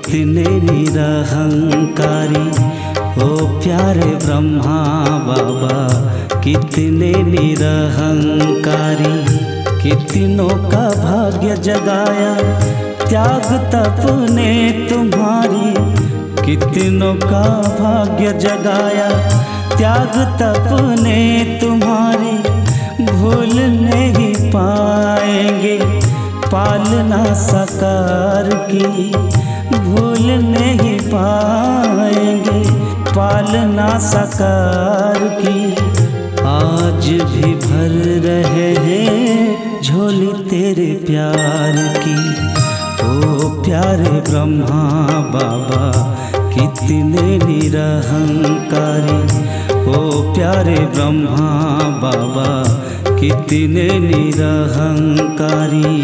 कितने निरहंकारी ओ प्यारे ब्रह्मा बाबा, कितने निरहंकारी। कितनों का भाग्य जगाया त्याग तप ने तुम्हारी, कितनों का भाग्य जगाया त्याग तप ने तुम्हारी। भूल नहीं पाएंगे पालना साकार की, भूल नहीं पाएंगे पालना साकार की। आज भी भर रहे हैं झोली तेरे प्यार की ओ प्यारे ब्रह्मा बाबा, कितने निरहंकारी ओ प्यारे ब्रह्मा बाबा, कितने निरहंकारी।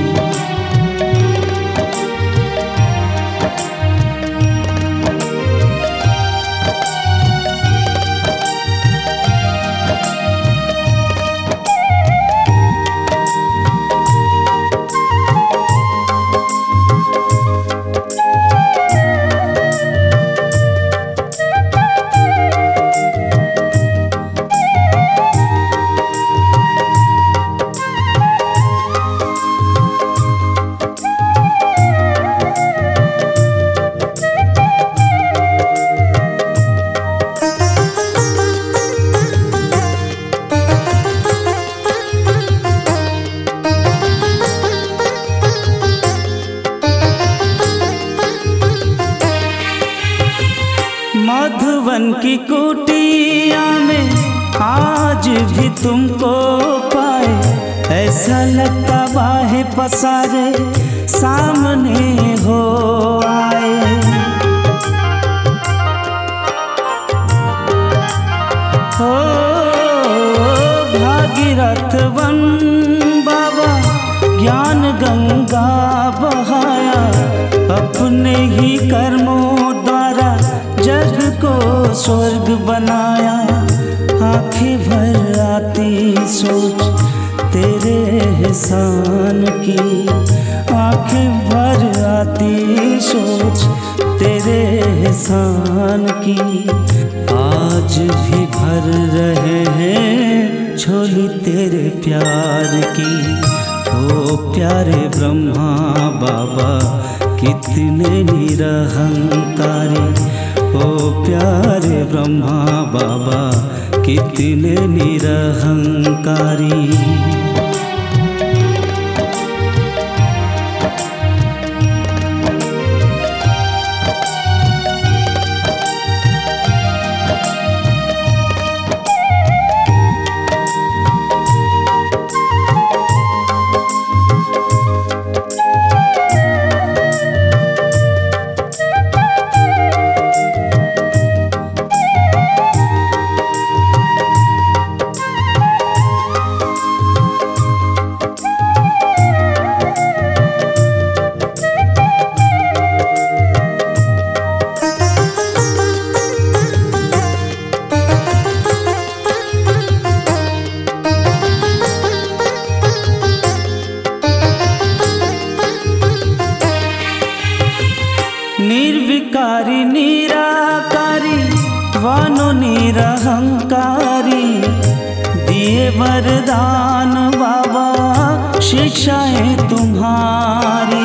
मधुवन की कुटिया में आज भी तुमको पाए, ऐसा लगता बाहें पसारे सामने हो आए। हो भागीरथ वन बाबा ज्ञान गंगा बहाया, अपने ही कर्मों द्वारा जग को स्वर्ग बनाया। आँखें भर आती सोच तेरे एहसान की, आँखें भर आती सोच तेरे एहसान की। आज भी भर रहे हैं झोली तेरे प्यार की ओ प्यारे ब्रह्मा बाबा, कितने निरहंकारी ओ प्यारे ब्रह्मा बाबा, कितने निरहंकारी। निर्विकारी निराकारी वानो निरहंकारी, दिए वरदान बाबा शिक्षाएं तुम्हारी।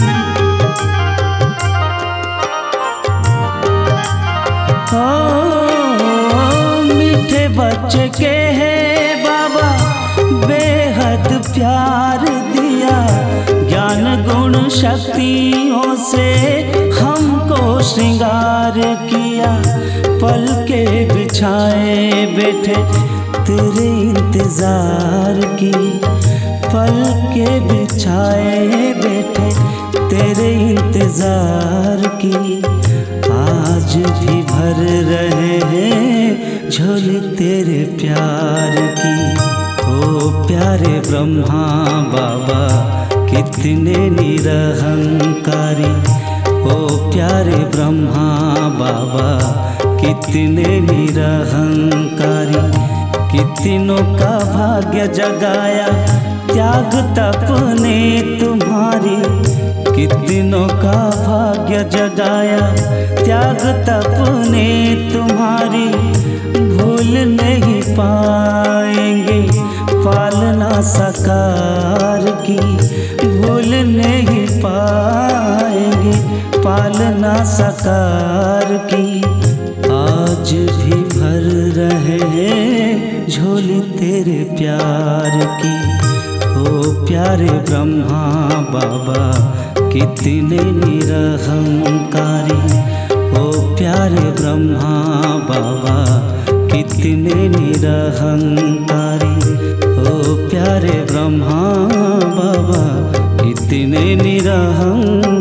मीठे बच्चे के है बाबा बेहद प्यार दिया, ज्ञान गुण शक्तियों से हमको श्रृंगार किया। पल के बिछाए बैठे तेरे इंतजार की, पल के बिछाए बैठे तेरे इंतजार की। आज भी भर रहे हैं झोली तेरे प्यार की ओ प्यारे ब्रह्मा बाबा, कितने निरहंकारी ओ प्यारे ब्रह्मा बाबा, कितने निरहंकारी। कितनों का भाग्य जगाया त्याग तप ने तुम्हारी, कितनों का भाग्य जगाया त्याग तप ने तुम्हारी, भूल नहीं पाएंगे पालना साकार की, भूल नहीं पाएंगे पालना साकार की। आज भी भर रहे हैं झोली तेरे प्यार की। ओ प्यारे ब्रह्मा बाबा कितने निरहंकारी, ओ प्यारे ब्रह्मा बाबा कितने निरहंकारी, ओ प्यारे ब्रह्मा बाबा कितने निरहंकारी।